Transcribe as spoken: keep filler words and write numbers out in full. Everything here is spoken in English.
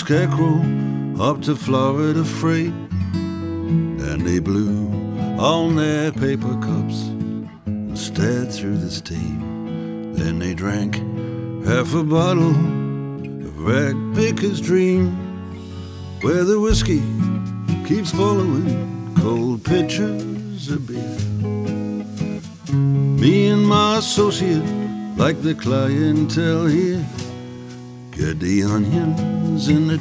scarecrow up to Florida freight, and they blew on their paper cups and stared through the steam. Then they drank half a bottle of Rag Baker's Dream, where the whiskey keeps following cold pitchers of beer. Me and my associate, like the clientele here, get the onions in the